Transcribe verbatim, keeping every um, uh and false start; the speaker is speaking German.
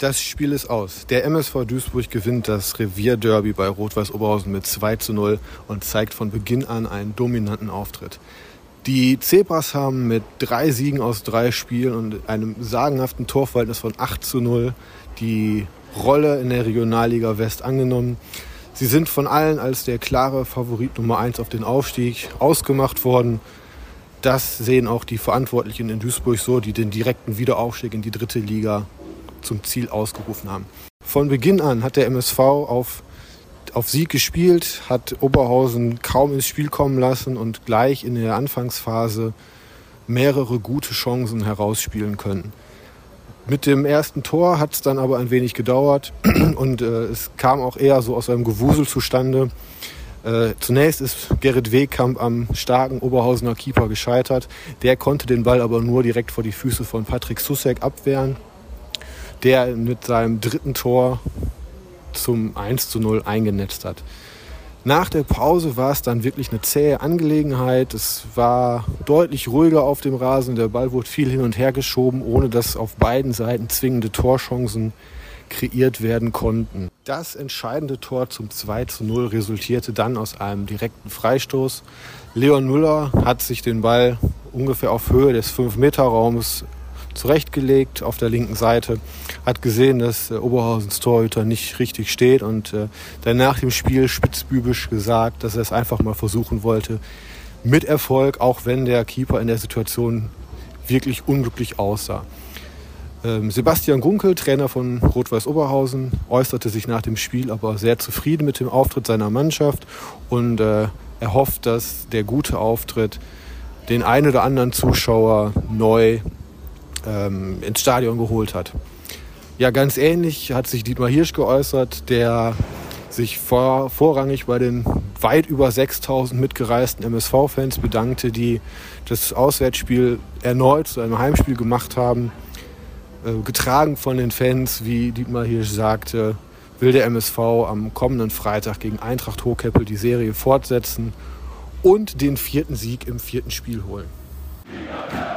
Das Spiel ist aus. Der M S V Duisburg gewinnt das Revierderby bei Rot-Weiß Oberhausen mit zwei zu null und zeigt von Beginn an einen dominanten Auftritt. Die Zebras haben mit drei Siegen aus drei Spielen und einem sagenhaften Torverhältnis von acht zu null die Rolle in der Regionalliga West angenommen. Sie sind von allen als der klare Favorit Nummer eins auf den Aufstieg ausgemacht worden. Das sehen auch die Verantwortlichen in Duisburg so, die den direkten Wiederaufstieg in die dritte Liga zum Ziel ausgerufen haben. Von Beginn an hat der M S V auf, auf Sieg gespielt, hat Oberhausen kaum ins Spiel kommen lassen und gleich in der Anfangsphase mehrere gute Chancen herausspielen können. Mit dem ersten Tor hat es dann aber ein wenig gedauert und äh, es kam auch eher so aus einem Gewusel zustande. Äh, zunächst ist Gerrit Wehkamp am starken Oberhausener Keeper gescheitert. Der konnte den Ball aber nur direkt vor die Füße von Patrick Sussek abwehren, der mit seinem dritten Tor zum eins zu null eingenetzt hat. Nach der Pause war es dann wirklich eine zähe Angelegenheit. Es war deutlich ruhiger auf dem Rasen. Der Ball wurde viel hin und her geschoben, ohne dass auf beiden Seiten zwingende Torchancen kreiert werden konnten. Das entscheidende Tor zum zwei zu null resultierte dann aus einem direkten Freistoß. Leon Müller hat sich den Ball ungefähr auf Höhe des fünf Meter Raumes zurechtgelegt auf der linken Seite, hat gesehen, dass äh, Oberhausens Torhüter nicht richtig steht und äh, dann nach dem Spiel spitzbübisch gesagt, dass er es einfach mal versuchen wollte. Mit Erfolg, auch wenn der Keeper in der Situation wirklich unglücklich aussah. Ähm, Sebastian Gunkel, Trainer von Rot-Weiß Oberhausen, äußerte sich nach dem Spiel aber sehr zufrieden mit dem Auftritt seiner Mannschaft und äh, er hofft, dass der gute Auftritt den einen oder anderen Zuschauer neu ähm, ins Stadion geholt hat. Ja, ganz ähnlich hat sich Dietmar Hirsch geäußert, der sich vor, vorrangig bei den weit über sechstausend mitgereisten M S V-Fans bedankte, die das Auswärtsspiel erneut zu einem Heimspiel gemacht haben. Äh, getragen von den Fans, wie Dietmar Hirsch sagte, will der M S V am kommenden Freitag gegen Eintracht Hochkeppel die Serie fortsetzen und den vierten Sieg im vierten Spiel holen.